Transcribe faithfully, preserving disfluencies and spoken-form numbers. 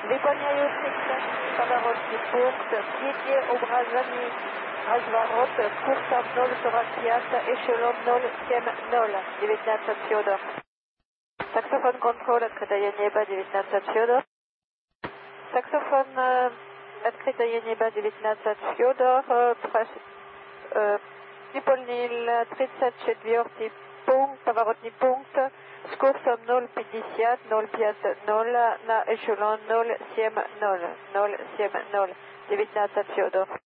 Выполняю тридцать поворотный пункт, едьте образами разворот, курсом ноль сорок пять, эшелон ноль семь ноль, девятнадцать Федор. Таксофон контроль, открытое небо, девятнадцать Федор. Таксофон э, открытое небо, девятнадцать Федор. Э, выполнил тридцать четвёртый пункт, поворотный пункт с курсом ноль пятьдесят, ноль пять ноль на эшелон ноль семь ноль, ноль семь ноль, девятнадцать Федор.